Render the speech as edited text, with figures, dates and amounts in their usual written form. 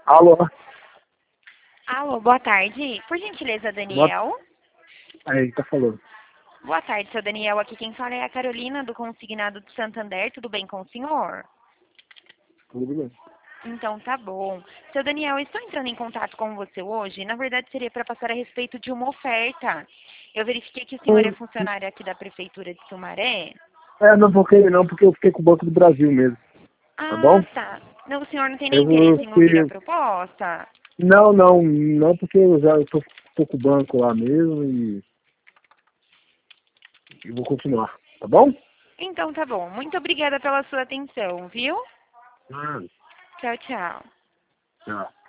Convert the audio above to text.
Alô? Alô, boa tarde. Por gentileza, Daniel. Aí, tá falando. Boa tarde, seu Daniel. Aqui quem fala é a Carolina, do Consignado do Santander. Tudo bem com o senhor? Tudo bem. Então, tá bom. Seu Daniel, eu estou entrando em contato com você hoje. Na verdade, seria para passar a respeito de uma oferta. Eu verifiquei que o senhor é funcionário aqui da Prefeitura de Sumaré. Não vou querer não, porque eu fiquei com o Banco do Brasil mesmo. Tá Ah, bom? tá. Não, o senhor não tem nem Eu interesse em ouvir a fiquei... proposta? Não, porque eu tô com o banco lá mesmo e vou continuar. Tá bom? Então, tá bom. Muito obrigada pela sua atenção, viu? Ah, Tchau, tchau. tchau.